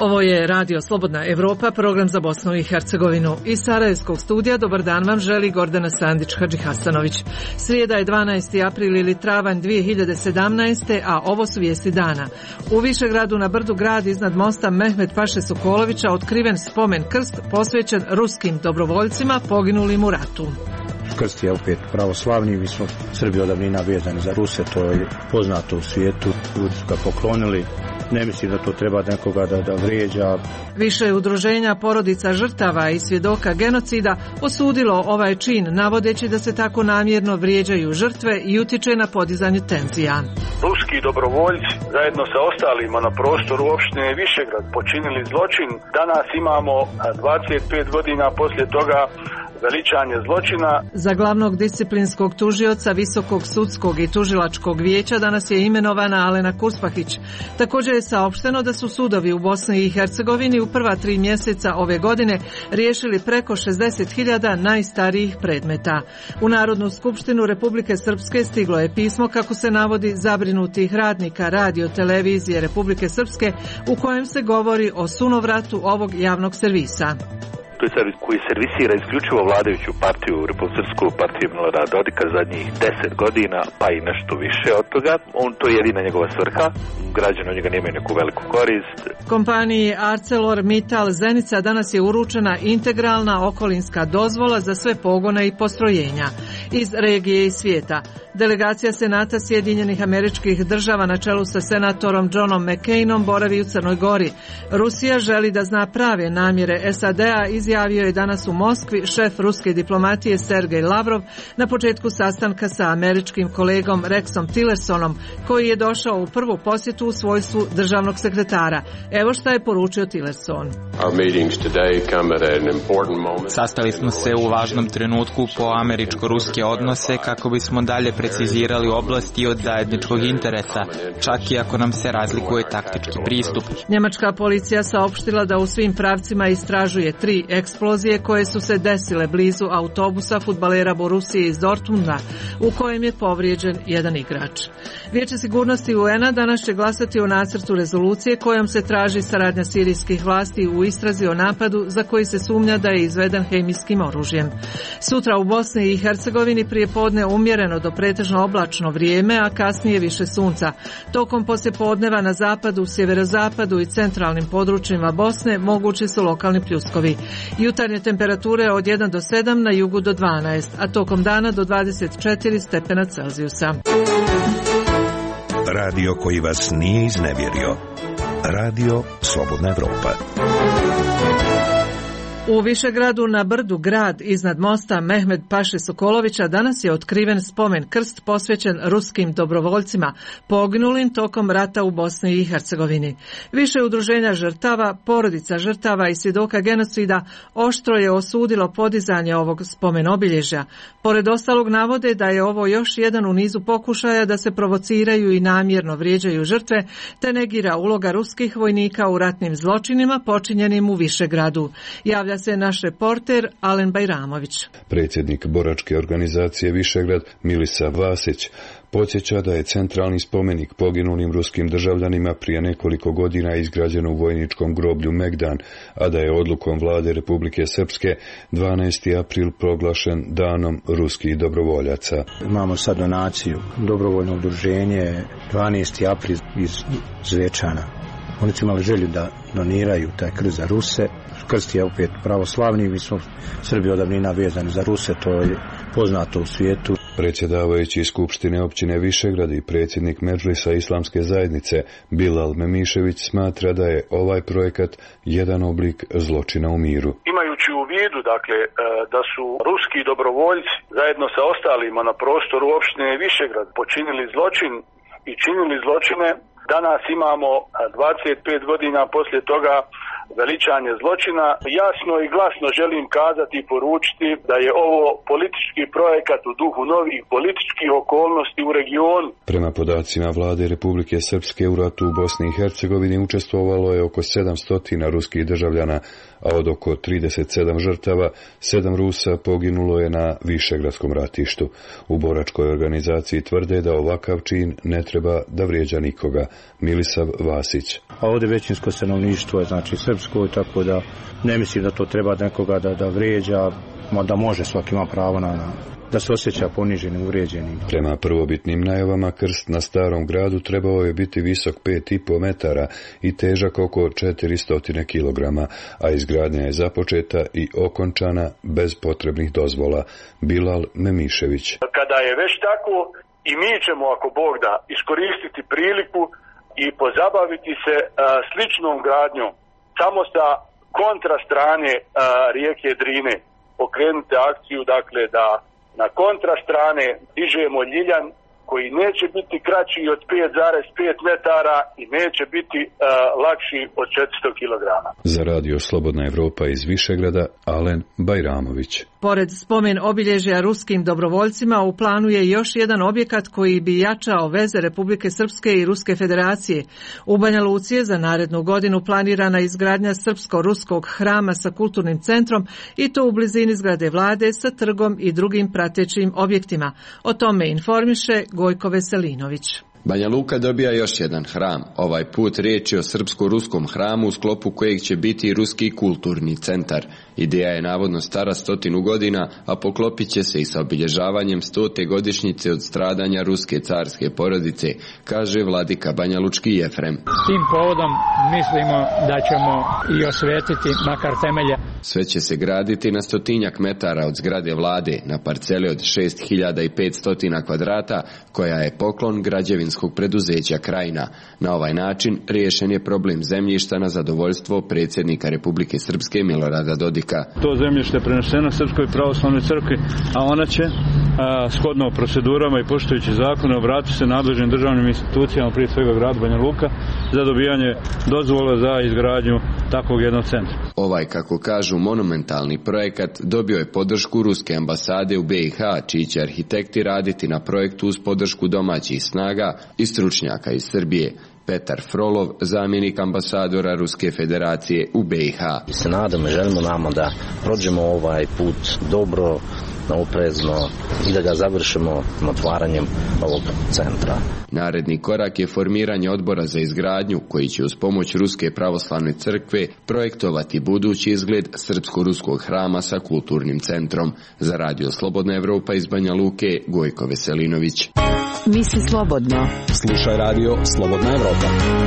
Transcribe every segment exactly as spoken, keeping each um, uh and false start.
Ovo je Radio Slobodna Evropa, program za Bosnu i Hercegovinu. Iz Sarajevskog studija dobar dan vam želi Gordana Sandić-Hadžihasanović. Srijeda je dvanaesti april ili travanj dvije hiljade sedamnaeste. a ovo su vijesti dana. U Višegradu na brdu grad iznad mosta Mehmed Paše Sokolovića otkriven spomen krst posvećen ruskim dobrovoljcima poginulim u ratu. Krst je opet pravoslavni, mi smo Srbi od davnina vezani za Ruse, to je poznato u svijetu, ljudi su ga poklonili. Ne mislim da to treba nekoga da, da vrijeđa. Više udruženja porodica žrtava i svjedoka genocida osudilo ovaj čin, navodeći da se tako namjerno vrijeđaju žrtve i utiče na podizanje tenzija. Ruski dobrovoljci zajedno sa ostalima na prostoru opštine Višegrad počinili zločin. Danas imamo dvadeset pet godina poslije toga veličanje zločina. Za glavnog disciplinskog tužioca Visokog sudskog i tužilačkog vijeća danas je imenovana Alena Kurspahić. Također je saopšteno da su sudovi u Bosni i Hercegovini u prva tri mjeseca ove godine riješili preko šezdeset hiljada najstarijih predmeta. U Narodnu skupštinu Republike Srpske stiglo je pismo, kako se navodi, zabrinutih radnika radio televizije Republike Srpske, u kojem se govori o sunovratu ovog javnog servisa. To je servis koji servisira isključivo vladajuću partiju, Republičku partiju Milorada Dodika zadnjih deset godina, pa i nešto više od toga. On, to je jedina njegova svrha. Građani od njega nemaju neku veliku korist. Kompaniji ArcelorMittal Zenica danas je uručena integralna okolinska dozvola za sve pogone i postrojenja iz regije i svijeta. Delegacija Senata Sjedinjenih Američkih Država na čelu sa senatorom Johnom McCainom boravi u Crnoj Gori. Rusija želi da zna prave namjere S A D-a, izjavio je danas u Moskvi šef ruske diplomatije Sergej Lavrov na početku sastanka sa američkim kolegom Rexom Tillersonom, koji je došao u prvu posjetu u svojstvu državnog sekretara. Evo šta je poručio Tillerson. Sastali smo se u važnom trenutku po američko-ruske odnose kako bismo dalje precizirali oblasti od zajedničkog interesa, čak i ako nam se razlikuje taktički pristup. Njemačka policija saopštila da u svim pravcima istražuje tri eksplozije koje su se desile blizu autobusa fudbalera Borusije iz Dortmunda, u kojem je povrijeđen jedan igrač. Vijeće sigurnosti U N-a danas će glasati o nacrtu rezolucije kojom se traži saradnja sirijskih vlasti u istrazi o napadu za koji se sumnja da je izveden hemijskim oružjem. Sutra u Bosni i Hercegovini prije podne umjereno do pretežno oblačno vrijeme, a kasnije više sunca. Tokom poslijepodneva na zapadu, sjeverozapadu i centralnim područjima Bosne mogući su lokalni pljuskovi. Jutarnje temperature od jedan do sedam, na jugu do dvanaest, a tokom dana do dvadeset četiri stepena Celzijusa. Radio koji vas nije iznevjerio. Radio Slobodna Evropa. U Višegradu na brdu grad iznad mosta Mehmed Paše Sokolovića danas je otkriven spomen krst posvećen ruskim dobrovoljcima poginulim tokom rata u Bosni i Hercegovini. Više udruženja žrtava, porodica žrtava i svjedoka genocida oštro je osudilo podizanje ovog spomen obilježja. Pored ostalog navode da je ovo još jedan u nizu pokušaja da se provociraju i namjerno vrijeđaju žrtve, te negira uloga ruskih vojnika u ratnim zločinima počinjenim u Višegradu. Javlja se naš reporter Alen Bajramović. Predsjednik boračke organizacije Višegrad Milisa Vasić podsjeća da je centralni spomenik poginulim ruskim državljanima prije nekoliko godina izgrađen u vojničkom groblju Megdan, a da je odlukom vlade Republike Srpske dvanaesti april proglašen danom ruskih dobrovoljaca. Imamo sad donaciju, dobrovoljno udruženje dvanaesti april iz Zvečana. Oni su imali želju da doniraju taj krst za Ruse. Krst je opet pravoslavni, mi smo Srbi od davnina vezani za Ruse, to je poznato u svijetu. Predsjedavajući Skupštine općine Višegrad i predsjednik Medžlisa Islamske zajednice Bilal Memišević smatra da je ovaj projekat jedan oblik zločina u miru. Imajući u vidu, dakle, da su ruski dobrovoljci zajedno sa ostalima na prostoru opštine Višegrad počinili zločin i činili zločine, danas imamo dvadeset pet godina poslije toga veličanje zločina. Jasno i glasno želim kazati i poručiti da je ovo politički projekat u duhu novih političkih okolnosti u regionu. Prema podacima vlade Republike Srpske u ratu u Bosni i Hercegovini učestvovalo je oko sedamsto ruskih državljana, a od oko trideset sedam žrtava, sedam Rusa poginulo je na Višegradskom ratištu. U boračkoj organizaciji tvrde da ovakav čin ne treba da vrijeđa nikoga. Milisav Vasić. a ovdje većinsko stanovništvo je znači srpsko, tako da ne mislim da to treba nekoga da, da vrijeđa, da može, svaki ima pravo na, na da se osjeća poniženim, uvrijeđenim. Prema prvobitnim najavama krst na Starom gradu trebao je biti visok pet i po metara i težak oko četiristo kilograma, a izgradnja je započeta i okončana bez potrebnih dozvola. Bilal Memišević. Kada je već tako, i mi ćemo, ako Bog da, iskoristiti priliku i pozabaviti se a, sličnom gradnjom, samo sa kontra strane a, rijeke Drine. Pokrenuti akciju, dakle, da na kontra strane dižemo ljiljan koji neće biti kraći od pet zarez pet metara i neće biti uh, lakši od četiristo kilograma. Za radio Slobodna Evropa iz Višegrada, Alen Bajramović. Pored spomen obilježja ruskim dobrovoljcima, u planu je još jedan objekat koji bi jačao veze Republike Srpske i Ruske federacije. U Banja Luci je za narednu godinu planirana izgradnja srpsko-ruskog hrama sa kulturnim centrom i to u blizini zgrade vlade sa trgom i drugim pratećim objektima. O tome informiše Gojko Veselinović. Banja Luka dobija još jedan hram. Ovaj put riječ je o srpsko-ruskom hramu u sklopu kojeg će biti i Ruski kulturni centar. Ideja je navodno stara stotinu godina, a poklopit će se i sa obilježavanjem stote godišnjice od stradanja ruske carske porodice, kaže vladika banjalučki Jefrem. S tim povodom mislimo da ćemo i osvetiti makar temelje. Sve će se graditi na stotinjak metara od zgrade vlade, na parceli od šest hiljada petsto kvadrata, koja je poklon građevinskog preduzeća Krajina. Na ovaj način riješen je problem zemljišta na zadovoljstvo predsjednika Republike Srpske Milorada Dodika. To zemljište je preneseno Srpskoj pravoslavnoj crkvi, a ona će a, shodno procedurama i poštujući zakone obratiti se nadležnim državnim institucijama, prije svega grad Banja Luka, za dobijanje dozvola za izgradnju takvog jednog centra. Ovaj, kako kažu, monumentalni projekat dobio je podršku Ruske ambasade u B i H, čiji će arhitekti raditi na projektu uz podršku domaćih snaga i stručnjaka iz Srbije. Petar Frolov, zamjenik ambasadora Ruske federacije u B i H. Se nadamo, želimo nama da prođemo ovaj put dobro, oprezno i da ga završimo otvaranjem ovog centra. Naredni korak je formiranje odbora za izgradnju koji će uz pomoć Ruske pravoslavne crkve projektovati budući izgled srpsko-ruskog hrama sa kulturnim centrom. Za radio Slobodna Evropa iz Banja Luke, Gojko Veselinović. Misli slobodno. Slušaj radio Slobodna Evropa.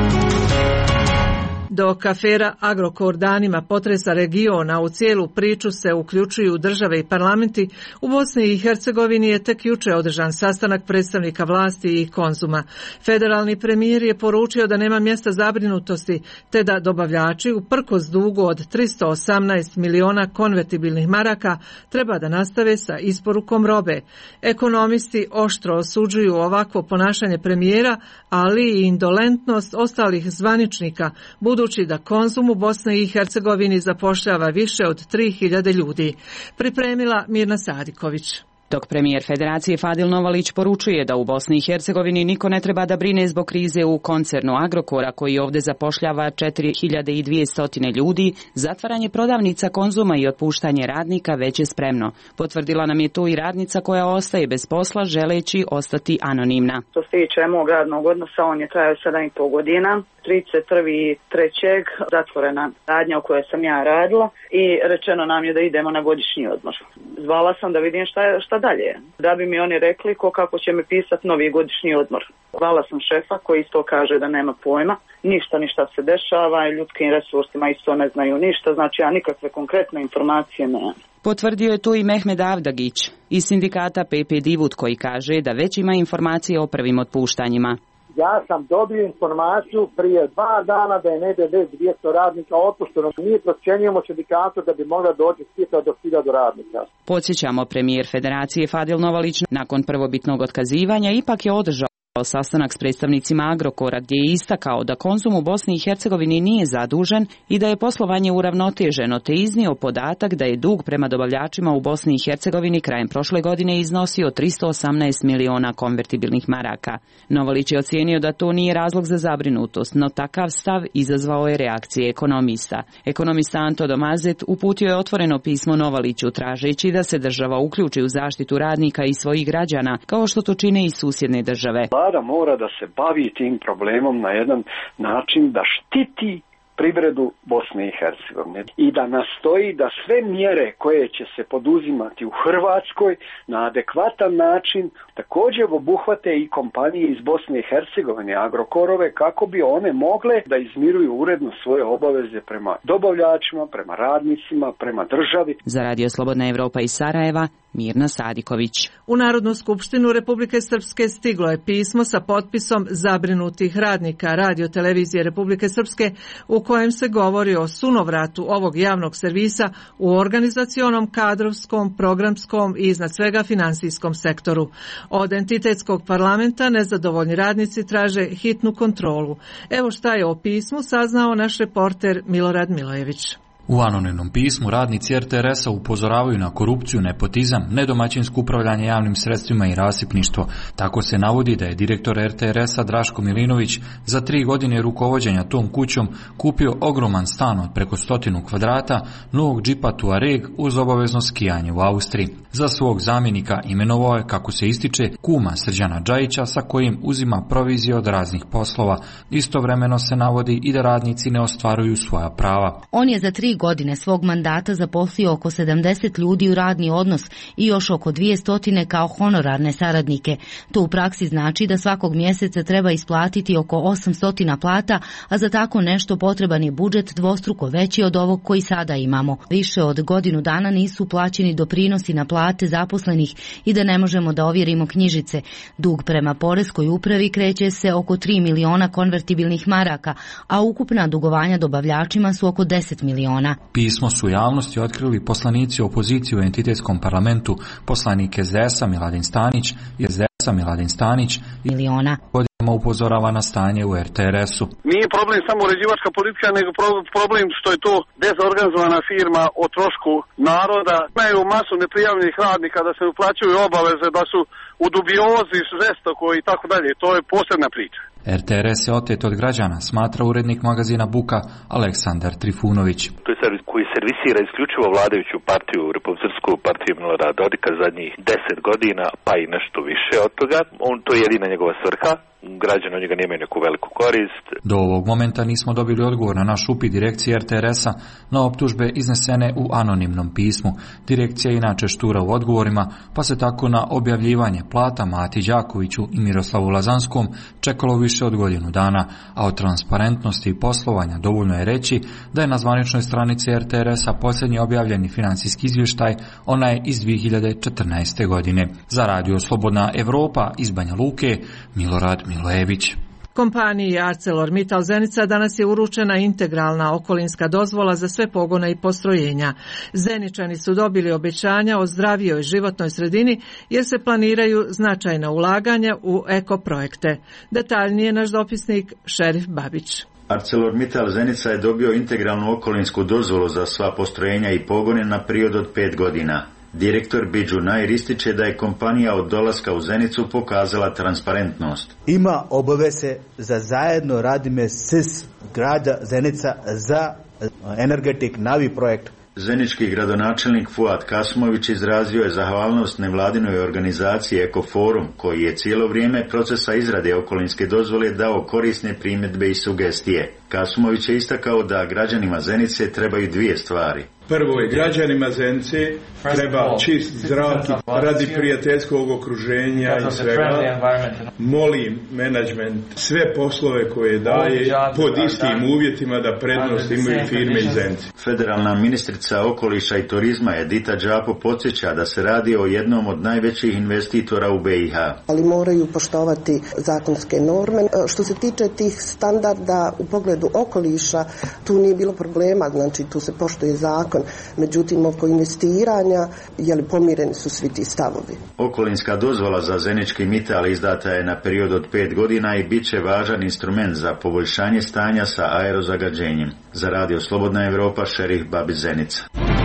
Dok afera Agrokor danima potresa regiona, u cijelu priču se uključuju države i parlamenti, u Bosni i Hercegovini je tek juče održan sastanak predstavnika vlasti i Konzuma. Federalni premijer je poručio da nema mjesta zabrinutosti, te da dobavljači uprkos dugu od tristo osamnaest miliona konvertibilnih maraka treba da nastave sa isporukom robe. Ekonomisti oštro osuđuju ovakvo ponašanje premijera, ali i indolentnost ostalih zvaničnika, budući da Konzum u Bosni i Hercegovini zapošljava više od tri hiljade ljudi. Pripremila Mirna Sadiković. Dok premijer Federacije Fadil Novalić poručuje da u Bosni i Hercegovini niko ne treba da brine zbog krize u koncernu Agrokora koji ovdje zapošljava četiri hiljade dvjesto ljudi, zatvaranje prodavnica Konzuma i otpuštanje radnika već je spremno. Potvrdila nam je to i radnica koja ostaje bez posla želeći ostati anonimna. Što se tiče mog radnog odnosa, on je trajao sedam i po godina. trideset prvog trećeg zatvorena radnja u kojoj sam ja radila i rečeno nam je da idemo na godišnji odmor. Zvala sam da vidim šta, šta dalje. Da bi mi oni rekli ko kako će mi pisati novi godišnji odmor. Zvala sam šefa koji isto kaže da nema pojma. Ništa, ništa se dešava i ljudskim resursima isto ne znaju ništa. Znači ja nikakve konkretne informacije nemam. Potvrdio je to i Mehmed Avdagić iz sindikata P P Divut koji kaže da već ima informacije o prvim otpuštanjima. Ja sam dobio informaciju prije dva dana da je negdje dvjesto radnika otpušteno. Mi procjenjujemo sindikatu da bi mogla doći do hiljadu radnika. Podsjećamo, premijer Federacije Fadil Novalić nakon prvobitnog otkazivanja ipak je održao sastanak s predstavnicima Agrokora gdje je istakao da Konzum u Bosni i Hercegovini nije zadužen i da je poslovanje uravnoteženo, te iznio podatak da je dug prema dobavljačima u Bosni i Hercegovini krajem prošle godine iznosio tristo osamnaest miliona konvertibilnih maraka. Novalić je ocijenio da to nije razlog za zabrinutost, no takav stav izazvao je reakcije ekonomista. Ekonomista Anto Domazet uputio je otvoreno pismo Novaliću tražeći da se država uključi u zaštitu radnika i svojih građana, kao što to čine i susjedne države. vlada mora da se bavi tim problemom na jedan način da štiti privredu Bosne i Hercegovine i da nastoji da sve mjere koje će se poduzimati u Hrvatskoj na adekvatan način također obuhvate i kompanije iz Bosne i Hercegovine, Agrokorove, kako bi one mogle da izmiruju uredno svoje obaveze prema dobavljačima, prema radnicima, prema državi. Za Radio Slobodna Evropa iz Sarajeva, Mirna Sadiković. U Narodnu skupštinu Republike Srpske stiglo je pismo sa potpisom zabrinutih radnika Radio televizije Republike Srpske u kojem se govori o sunovratu ovog javnog servisa u organizacionom, kadrovskom, programskom i iznad svega finansijskom sektoru. Od entitetskog parlamenta nezadovoljni radnici traže hitnu kontrolu. Evo šta je o pismu saznao naš reporter Milorad Milojević. U anonimnom pismu radnici R T R S-a upozoravaju na korupciju, nepotizam, nedomaćinsko upravljanje javnim sredstvima i rasipništvo. Tako se navodi da je direktor R T R S-a Draško Milinović za tri godine rukovođenja tom kućom kupio ogroman stan od preko stotinu kvadrata, novog džipa Tuareg uz obavezno skijanje u Austriji. Za svog zamjenika imenovao je, kako se ističe, kuma Srđana Džajića sa kojim uzima provizije od raznih poslova. Istovremeno se navodi i da radnici ne ostvaruju svoja prava. On je za tri godine svog mandata zaposlio oko sedamdeset ljudi u radni odnos i još oko dvjesto kao honorarne saradnike. To u praksi znači da svakog mjeseca treba isplatiti oko osamsto plata, a za tako nešto potreban je budžet dvostruko veći od ovog koji sada imamo. Više od godinu dana nisu plaćeni doprinosi na plate zaposlenih i da ne možemo da ovjerimo knjižice. Dug prema poreskoj upravi kreće se oko tri miliona konvertibilnih maraka, a ukupna dugovanja dobavljačima su oko deset miliona. Pismo su javnosti otkrili poslanici opozicije u entitetskom parlamentu, poslanik S D S-a Miladin Stanić i S D S-a Miladin Stanić miliona. Godinama upozorava na stanje u R T R S-u. Nije problem samo uređivačka politika, nego problem što je to dezorganizovana firma o trošku naroda. Imaju masu neprijavljenih radnika, da se uplaćuju obaveze, da su u dubiozi žestoko i tako dalje. To je posebna priča. R T R S je otet od građana, smatra urednik magazina Buka Aleksandar Trifunović. To je servis koji servisira isključivo vladajuću partiju, Republičku partiju Milorada Dodika zadnjih deset godina, pa i nešto više od toga. On, to je jedina njegova svrha. Građani od njega nemaju neku veliku korist. Do ovog momenta nismo dobili odgovor na naš upit direkcije R T R S-a na optužbe iznesene u anonimnom pismu. Direkcija je inače štura u odgovorima, pa se tako na objavljivanje plata Mati Đakoviću i Miroslavu Lazanskom čekalo više od godinu dana, a o transparentnosti i poslovanja dovoljno je reći da je na zvaničnoj stranici R T R S-a posljednji objavljeni financijski izvještaj, onaj iz dvije hiljade četrnaeste. godine. Za Radio Slobodna Evropa iz Banja Luke, Milorad Milojević. Kompaniji ArcelorMittal Zenica danas je uručena integralna okolinska dozvola za sve pogone i postrojenja. Zeničani su dobili obećanja o zdravijoj životnoj sredini jer se planiraju značajna ulaganja u ekoprojekte. Detaljnije naš dopisnik Šerif Babić. ArcelorMittal Zenica je dobio integralnu okolinsku dozvolu za sva postrojenja i pogone na period od pet godina. Direktor Bidžu Nair ističe da je kompanija od dolaska u Zenicu pokazala transparentnost. Ima obaveze za zajedno radime s grada Zenica za energetik novi projekt. Zenički gradonačelnik Fuad Kasmović izrazio je zahvalnost nevladinoj organizaciji Ekoforum, koji je cijelo vrijeme procesa izrade okolinske dozvole dao korisne primjedbe i sugestije. Kasmović je istakao da građanima Zenice trebaju dvije stvari. Prvo je građanima Zenice treba čist zrak radi prijateljskog okruženja i svega. Molim menadžment sve poslove koje daje pod istim uvjetima da prednost imaju firme iz Zenice. Federalna ministrica okoliša i turizma Edita Đapo podsjeća da se radi o jednom od najvećih investitora u B i H. Ali moraju poštovati zakonske norme. Što se tiče tih standarda u pogledu okoliša, tu nije bilo problema, znači tu se poštuje zakon. Međutim, oko investiranja, jeli pomireni su svi ti stavovi. Okolinska dozvola za Zenički Mittal izdata je na period od pet godina i bit će važan instrument za poboljšanje stanja sa aerozagađenjem. Za Radio Slobodna Evropa, Šerif Babić, Zenica.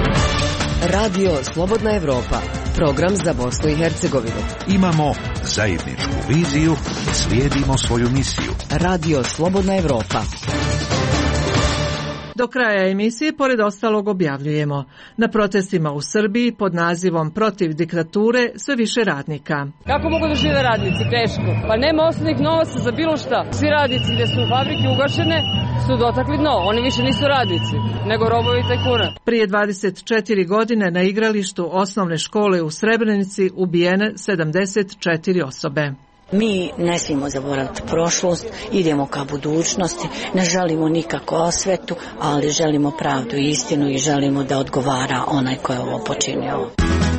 Radio Slobodna Evropa, program za Bosnu i Hercegovinu. Imamo zajedničku viziju i slijedimo svoju misiju. Radio Slobodna Evropa. Do kraja emisije, pored ostalog, objavljujemo: na protestima u Srbiji pod nazivom Protiv diktature sve više radnika. Kako mogu da žive radnici? Teško. Pa nema osnovnih novaca za bilo šta. Svi radnici gde su fabrike ugašene su dotakli dno. Oni više nisu radnici, nego robovi tajkuna. Prije dvadeset četiri godine na igralištu osnovne škole u Srebrenici ubijene sedamdeset četiri osobe. Mi ne smijemo zaboraviti prošlost, idemo ka budućnosti, ne želimo nikako osvetu, ali želimo pravdu i istinu i želimo da odgovara onaj ko je ovo počinio.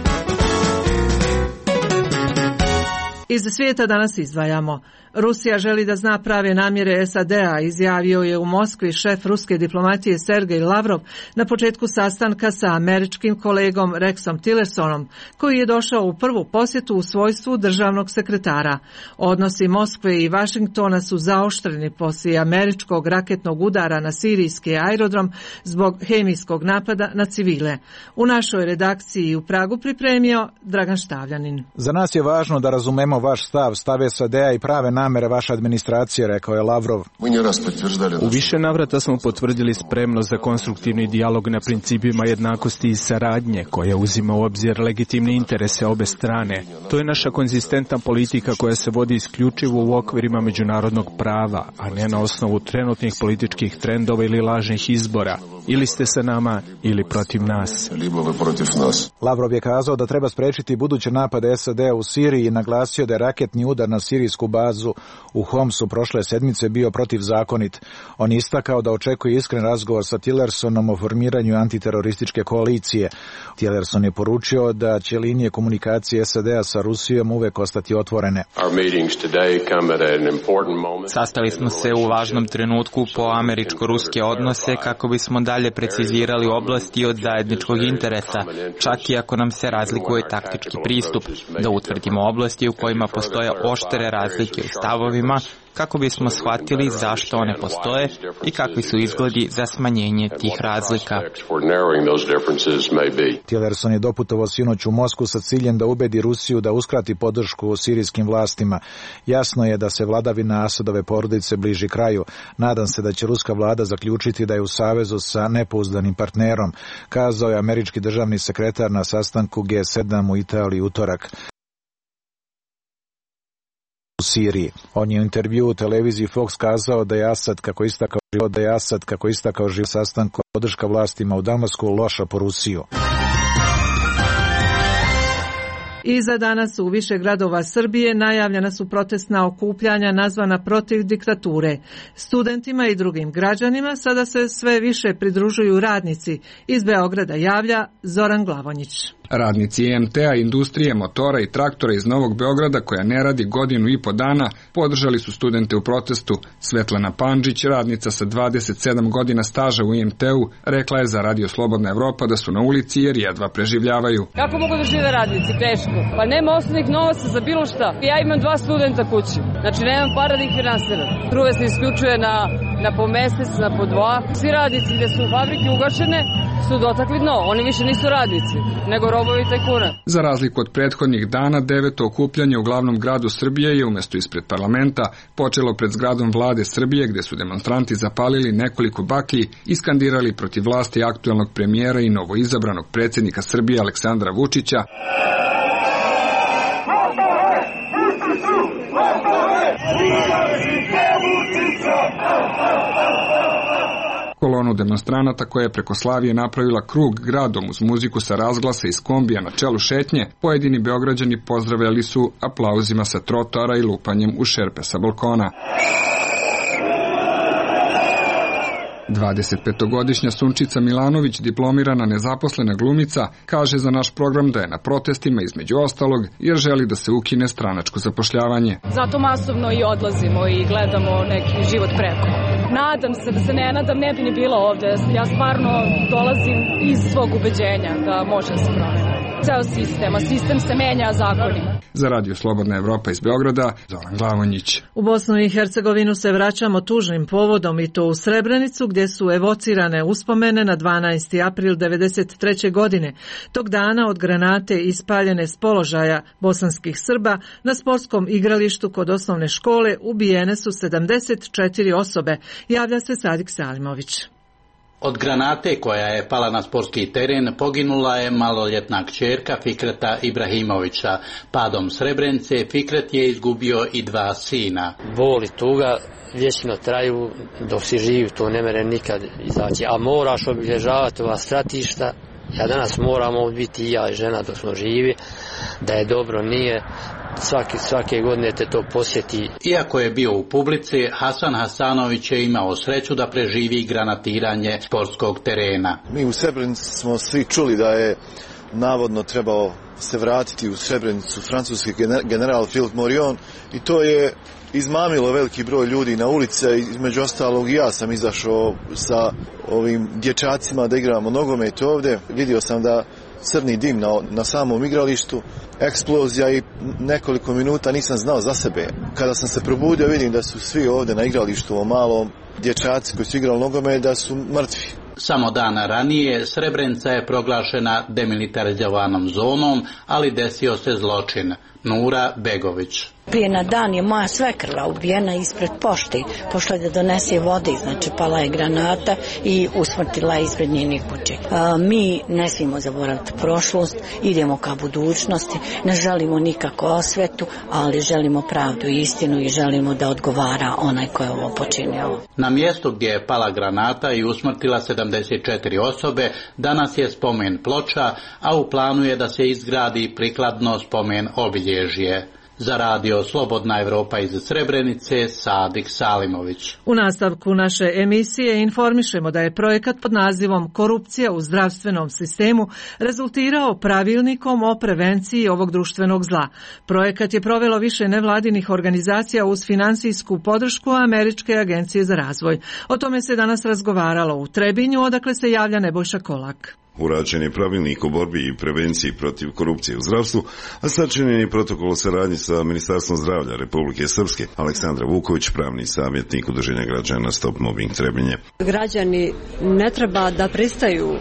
Iz svijeta danas izdvajamo: Rusija želi da zna prave namjere S A D-a, izjavio je u Moskvi šef ruske diplomatije Sergej Lavrov na početku sastanka sa američkim kolegom Rexom Tillersonom, koji je došao u prvu posjetu u svojstvu državnog sekretara. Odnosi Moskve i Vašingtona su zaoštreni poslije američkog raketnog udara na sirijski aerodrom zbog hemijskog napada na civile. U našoj redakciji u Pragu pripremio Dragan Štavljanin. Za nas je važno da razumemo vaš stav, stav S A D-a i prave namere vaše administracije, rekao je Lavrov. U više navrata smo potvrdili spremnost za konstruktivni dijalog na principima jednakosti i saradnje, koja uzima u obzir legitimne interese obe strane. To je naša konzistentna politika koja se vodi isključivo u okvirima međunarodnog prava, a ne na osnovu trenutnih političkih trendova ili lažnih izbora. Ili ste sa nama, ili protiv nas. Lavrov je kazao da treba sprečiti buduće napade S A D-a u Siriji i naglasio da je raketni udar na sirijsku bazu u Homsu prošle sedmice bio protivzakonit. On je istakao da očekuje iskren razgovor sa Tillersonom o formiranju antiterorističke koalicije. Tillerson je poručio da će linije komunikacije S A D-a sa Rusijom uvek ostati otvorene. Sastali smo se u važnom trenutku po američko-ruske odnose kako bismo dalje precizirali oblasti od zajedničkog interesa, čak i ako nam se razlikuje taktički pristup, da utvrdimo oblasti u kojima postoje oštre razlike u stavovima, kako bismo shvatili zašto one postoje i kakvi su izgledi za smanjenje tih razlika. Tillerson je doputovao sinoć u Moskvu sa ciljem da ubedi Rusiju da uskrati podršku sirijskim vlastima. Jasno je da se vladavina Asadove porodice bliži kraju. Nadam se da će ruska vlada zaključiti da je u savezu sa nepouzdanim partnerom, kazao je američki državni sekretar na sastanku G sedam u Italiji utorak. U Siriji. On je u intervju u televiziji Fox kazao da je Asad kako istakao život, da je Asad kako istakao život sastanku podrška vlastima u Damasku loša po Rusiju. I za danas u više gradova Srbije najavljena su protestna okupljanja nazvana Protiv diktature. Studentima i drugim građanima sada se sve više pridružuju radnici. Iz Beograda javlja Zoran Glavonjić. Radnici E M T-a, industrije, motora i traktora iz Novog Beograda, koja ne radi godinu i po dana, podržali su studente u protestu. Svetlana Pandžić, radnica sa dvadeset sedam godina staža u E M T-u, rekla je za Radio Slobodna Evropa da su na ulici jer jedva preživljavaju. Kako mogu da žive radnici? Teško. Pa nema osnovnih novaca za bilo šta. Ja imam dva studenta kući. Znači nemam para da ih finansiram. Struja se isključuje na, na po mesec, na po dva. Svi radnici gde su fabrike ugašene su dotakli dno. Oni više nisu radnici, nego robovi tajkuna. Za razliku od prethodnih dana, deveto okupljanje u glavnom gradu Srbije je umjesto ispred parlamenta počelo pred zgradom vlade Srbije, gde su demonstranti zapalili nekoliko baklji i skandirali protiv vlasti aktuelnog premijera i novoizabranog predsjednika Srbije Aleksandra Vučića. Kolonu demonstranata koja je preko Slavije napravila krug gradom uz muziku sa razglasa iz kombija na čelu šetnje, pojedini Beograđani pozdravljali su aplauzima sa trotoara i lupanjem u šerpe sa balkona. dvadesetpetogodišnja Sunčica Milanović, diplomirana nezaposlena glumica, kaže za naš program da je na protestima između ostalog jer želi da se ukine stranačko zapošljavanje. Zato masovno i odlazimo i gledamo neki život preko. Nadam se, da se ne nadam, ne bi ni bila ovde. Ja stvarno dolazim iz svog ubeđenja da može da se promeni ceo sistem, a sistem se menja zakonima. Za Radio Slobodna Evropa iz Beograda, Zoran Glavonjić. U Bosnu i Hercegovinu se vraćamo tužnim povodom i to u Srebrenicu, gdje su evocirane uspomene na dvanaesti april devedeset treće godine. Tog dana od granate ispaljene s položaja bosanskih Srba na sportskom igralištu kod osnovne škole ubijene su sedamdeset četiri osobe, javlja se Sadik Salimović. Od granate koja je pala na sportski teren poginula je maloljetna kćerka Fikreta Ibrahimovića. Padom Srebrenice Fikret je izgubio i dva sina. Bol i tuga vječno traju, dok si živ to ne mere nikad izaći, a moraš obilježavati ova stratišta. Ja danas moramo biti i ja i žena dok smo živi, da je dobro nije. Svaki, svake godine te to posjeti. Iako je bio u publici, Hasan Hasanović je imao sreću da preživi granatiranje sportskog terena. Mi u Srebrenici smo svi čuli da je navodno trebao se vratiti u Srebrenicu francuski general Philippe Morion i to je izmamilo veliki broj ljudi na ulice. Između ostalog i ja sam izašao sa ovim dječacima da igramo nogomet ovdje. Vidio sam da crni dim na, na samom igralištu, eksplozija i nekoliko minuta nisam znao za sebe. Kada sam se probudio vidim da su svi ovdje na igralištu o malom dječaci koji su igrali nogomet da su mrtvi. Samo dana ranije Srebrenica je proglašena demilitarizovanom zonom, ali desio se zločin. Nura Begović. Prije na dan je moja svekrva ubijena ispred pošte. Pošla je da donese vode, znači pala je granata i usmrtila je ispred njenih kuće. Mi ne smijemo zaboraviti prošlost, idemo ka budućnosti, ne želimo nikako osvetu, ali želimo pravdu i istinu i želimo da odgovara onaj ko je ovo počinio. Na mjestu gdje je pala granata i usmrtila sedamdeset četiri osobe, danas je spomen ploča, a u planu je da se izgradi prikladno spomen obilježje. Za radio Slobodna Evropa iz Srebrenice, Sadik Salimović. U nastavku naše emisije informišemo da je projekat pod nazivom Korupcija u zdravstvenom sistemu rezultirao pravilnikom o prevenciji ovog društvenog zla. Projekat je provelo više nevladinih organizacija uz finansijsku podršku Američke agencije za razvoj. O tome se danas razgovaralo u Trebinju, odakle se javlja Nebojša Kolak. Urađen je pravilnik o borbi i prevenciji protiv korupcije u zdravstvu, a sačinjen je protokol o saradnji sa Ministarstvom zdravlja Republike Srpske. Aleksandra Vuković, pravni savjetnik Udruženja građana Stop Mobbing Trebinje. Građani ne treba da pristaju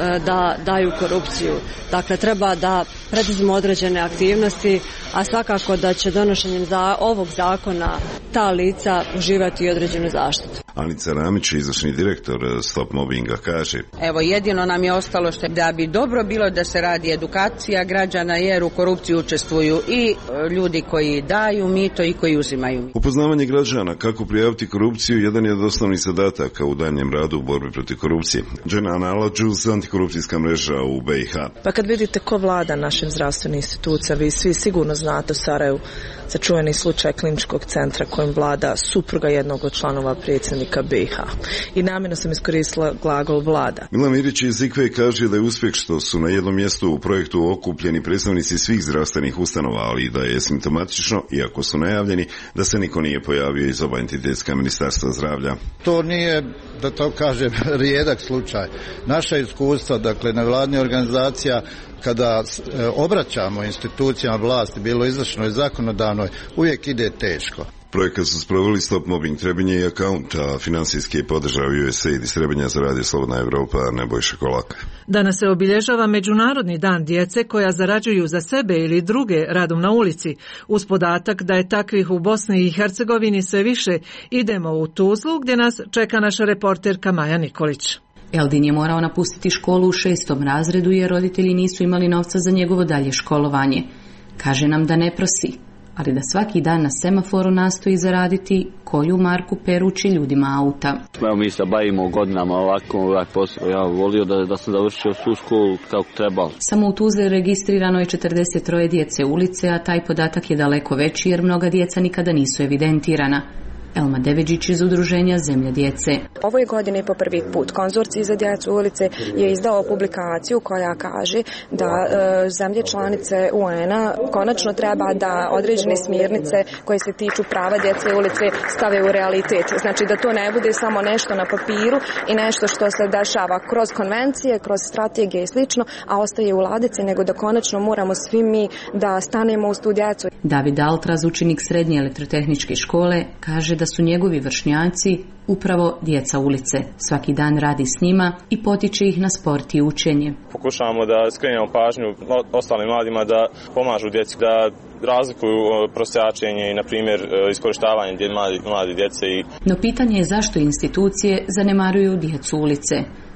da daju korupciju. Dakle, treba da preduzmu određene aktivnosti, a svakako da će donošenjem za ovog zakona ta lica uživati određenu zaštitu. Anica Ramić, izvršni direktor Stop Mobbinga, kaže: Evo, jedino nam je ostalo što da bi dobro bilo da se radi edukacija građana, jer u korupciji učestvuju i ljudi koji daju mito i koji uzimaju mito. Upoznavanje građana kako prijaviti korupciju jedan je od osnovnih zadataka u daljnjem radu u borbi protiv korupcije. Dženana Aladžuz, antikorupcijska mreža u B i H. Pa kad vidite ko vlada našim zdravstvenim institucijama, vi svi sigurno znate u Sarajevu za čuveni slučaj kliničkog centra kojim vlada supruga jednog od članova predsjednika B i H. I namjerno sam iskoristila glagol vlada. Milan Mirić iz Ikve kaže da je uspjeh što su na jednom mjestu u projektu okupljeni predstavnici svih zdravstvenih ustanova, ali da je simptomatično, iako su najavljeni, da se niko nije pojavio iz oba entitetska ministarstva zdravlja. To nije, da to kažem, rijedak slučaj. Naša iskustva, dakle, nevladnih organizacija, kada obraćamo institucijama vlasti, bilo izvršnoj i zakonodavnoj, uvijek ide teško. Projekat su sproveli Stop Mobbing Trebinje i Account, a finansijski je podržao U S A I D iz Trebinja. Za radio Slobodna Evropa, Nebojša Kolak. Danas se obilježava Međunarodni dan djece koja zarađuju za sebe ili druge radom na ulici. Uz podatak da je takvih u Bosni i Hercegovini sve više, idemo u Tuzlu gdje nas čeka naša reporterka Maja Nikolić. Eldin je morao napustiti školu u šestom razredu jer roditelji nisu imali novca za njegovo dalje školovanje. Kaže nam da ne prosi, ali da svaki dan na semaforu nastoji zaraditi koju marku perući ljudima auta. Evo, mi se bavimo godinama ovako, ovak posao. Ja volio da, da sam završio svu školu kako trebalo. Samo u Tuzli registrirano je četrdeset troje djece ulice, a taj podatak je daleko veći jer mnoga djeca nikada nisu evidentirana. Elma Deveđić iz udruženja Zemlja djece. Ovoj godine po prvi put Konzorcij za djecu ulice je izdao publikaciju koja kaže da e, zemlje članice U N A konačno treba da određene smjernice koje se tiču prava djece ulice stave u realitet. Znači da to ne bude samo nešto na papiru i nešto što se dešava kroz konvencije, kroz strategije i slično, a ostaje u ladici, nego da konačno moramo svi mi da stanemo uz tu djecu. David Altraz, učenik srednje elektrotehničke škole, kaže da su njegovi vršnjaci upravo djeca ulice. Svaki dan radi s njima i potiče ih na sport i učenje. Pokušavamo da skrenemo pažnju ostalim mladima da pomažu djeci, da razlikuju prosjačenje i, na primjer, iskorištavanje mladi, mladi djece. I... No pitanje je zašto institucije zanemaruju djecu ulice.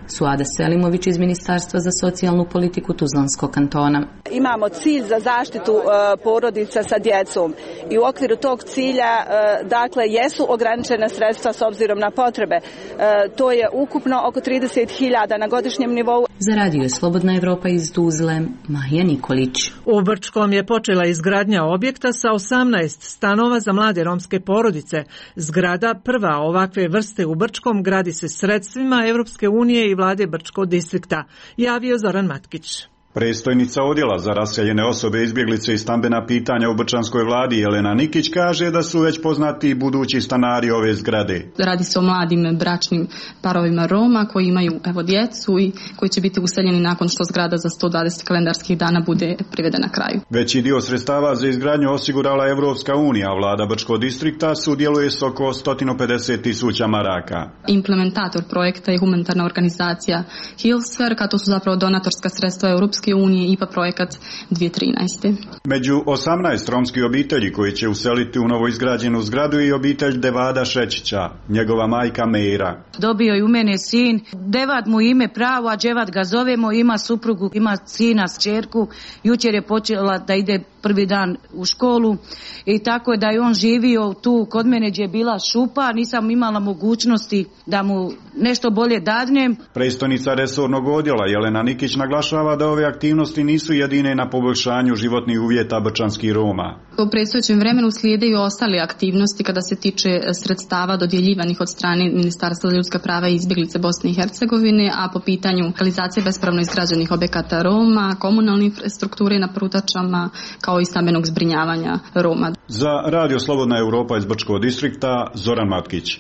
Suada Selimović iz Ministarstva za socijalnu politiku Tuzlanskog kantona. Imamo cilj za zaštitu uh, porodica sa djecom i u okviru tog cilja uh, dakle jesu ograničena sredstva s obzirom na potrebe. Uh, to je ukupno oko trideset hiljada na godišnjem nivou. Za radio Slobodna Evropa iz Tuzle, Mahija Nikolić. U Brčkom je počela izgradnja objekta sa osamnaest stanova za mlade romske porodice. Zgrada prva ovakve vrste u Brčkom gradi se sredstvima Evropske unije i vlade Brčkog distrikta, javio Zoran Matkić. Predstojnica odjela za raseljene osobe, izbjeglice i stambena pitanja u brčanskoj vladi Jelena Nikić kaže da su već poznati budući stanari ove zgrade. Radi se o mladim bračnim parovima Roma koji imaju evo djecu i koji će biti useljeni nakon što zgrada za sto dvadeset kalendarskih dana bude privedena kraju. Veći dio sredstava za izgradnju osigurala Evropska unija, a vlada Brčkog distrikta sudjeluje s oko sto pedeset tisuća maraka. Implementator projekta je humanitarna organizacija Hilsver, a to su zapravo donatorska sredstva Europske unije I P A projekat dvije tisuće trinaeste. Među osamnaest romskih obitelji koji će useliti u novoizgrađenu zgradu i obitelj Devada Šečića, njegova majka Meira. Dobio je u mene sin, Devad mu ime pravo, a Dževad ga zovemo, ima suprugu, ima sina, kćerku. Jučer je počela da ide prvi dan u školu i tako da je on živio tu kod mene gdje je bila šupa, nisam imala mogućnosti da mu nešto bolje dadnem. Predstojnica resornog odjela Jelena Nikić naglašava da ove aktivnosti nisu jedine na poboljšanju životnih uvjeta brčanskih Roma. U predstojećem vremenu slijede i ostale aktivnosti kada se tiče sredstava dodjeljivanih od strane Ministarstva za ljudska prava i izbjeglice Bosne i Hercegovine, a po pitanju lokalizacije bespravno izgrađenih objekata Roma, komunalne infrastrukture na Prutačama, kao i stambenog zbrinjavanja Roma. Za Radio Slobodna Evropa iz Brčkog distrikta, Zoran Matkić.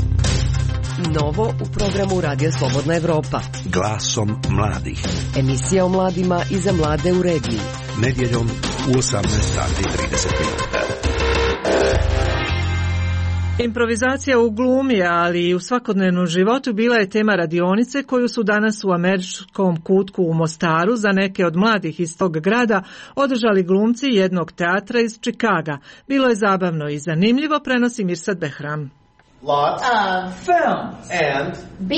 Novo u programu Radija Slobodna Evropa. Glasom mladih. Emisija o mladima i za mlade u regiji. Nedjeljom u osamnaest sati i trideset minuta. Improvizacija u glumi, ali i u svakodnevnom životu bila je tema radionice koju su danas u američkom kutku u Mostaru za neke od mladih iz tog grada održali glumci jednog teatra iz Čikaga. Bilo je zabavno i zanimljivo, prenosi Mirsad Behram. Lots of film and B.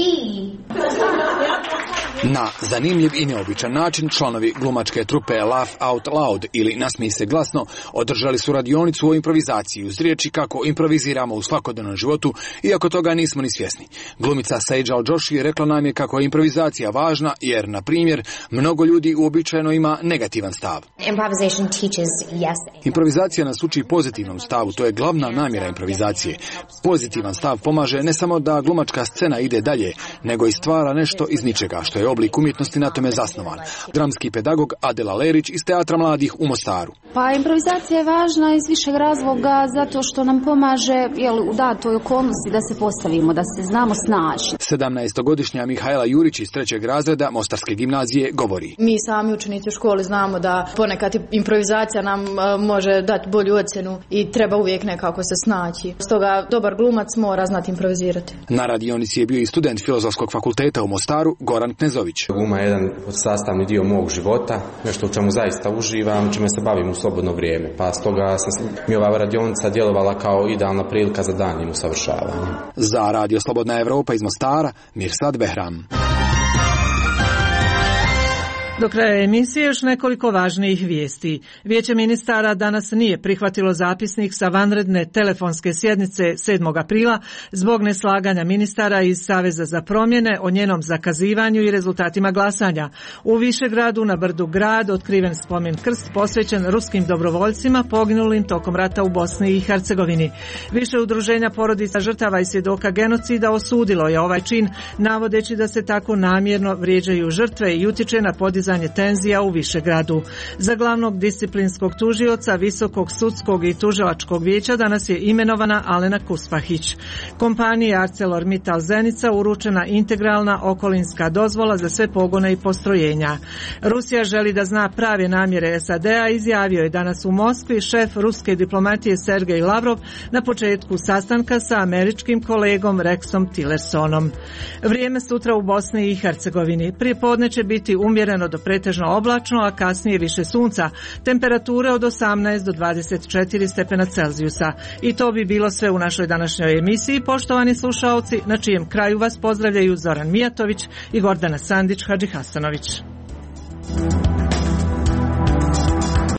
Na zanimljiv i neobičan način članovi glumačke trupe Laugh Out Loud ili Nasmij se glasno održali su radionicu o improvizaciji uz riječi kako improviziramo u svakodnevnom životu, iako toga nismo ni svjesni. Glumica Sejal Joshi rekla nam je kako je improvizacija važna jer, na primjer, mnogo ljudi uobičajeno ima negativan stav. Improvizacija nas uči pozitivnom stavu, to je glavna namjera improvizacije. Pozitivan stav pomaže ne samo da glumačka scena ide dalje, nego i stvara nešto iz ničega, što je oblik umjetnosti na tome zasnovan. Dramski pedagog Adela Lerić iz Teatra mladih u Mostaru. Pa improvizacija je važna iz višeg razloga zato što nam pomaže jel, u datoj okolnosti da se postavimo, da se znamo snaći. sedamnaestogodišnja Mihajla Jurić iz trećeg razreda Mostarske gimnazije govori. Mi sami učenici u školi znamo da ponekad improvizacija nam može dati bolju ocjenu i treba uvijek nekako se snaći. Stoga dobar glumac mora znati improvizirati. Na radionici je bio i student Filozofskog fakulteta u Mostaru Goran Knezović. Gluma je jedan sastavni dio mog života, nešto u čemu zaista uživam, čime se bavim u slobodno vrijeme. Pa stoga sam, mi ova radionica djelovala kao idealna prilika za daljnjim usavršavanjem. Za Radio Slobodna Evropa iz Mostara, Mirsad Behram. Do kraja emisije još nekoliko važnijih vijesti. Vijeće ministara danas nije prihvatilo zapisnik sa vanredne telefonske sjednice sedmog aprila zbog neslaganja ministara iz Saveza za promjene o njenom zakazivanju i rezultatima glasanja. U Višegradu na brdu Grad otkriven spomen krst posvećen ruskim dobrovoljcima poginulim tokom rata u Bosni i Hercegovini. Više udruženja porodica žrtava i svjedoka genocida osudilo je ovaj čin, navodeći da se tako namjerno vrijeđaju žrtve i utječe na podizanje tenzija u Višegradu. Za glavnog disciplinskog tužioca Visokog sudskog i tužilačkog vijeća danas je imenovana Alena Kuspahić. Kompaniji ArcelorMittal Zenica uručena integralna okolinska dozvola za sve pogone i postrojenja. Rusija želi da zna prave namjere S A D-a, izjavio je danas u Moskvi šef ruske diplomatije Sergej Lavrov na početku sastanka sa američkim kolegom Rexom Tillersonom. Vrijeme sutra u Bosni i Hercegovini. Prije podne će biti umjereno do do pretežno oblačno, a kasnije više sunca. Temperature od osamnaest do dvadeset četiri stepena Celzijusa. I to bi bilo sve u našoj današnjoj emisiji, poštovani slušaoci, na čijem kraju vas pozdravljaju Zoran Mijatović i Gordana Sandić Hadžihasanović.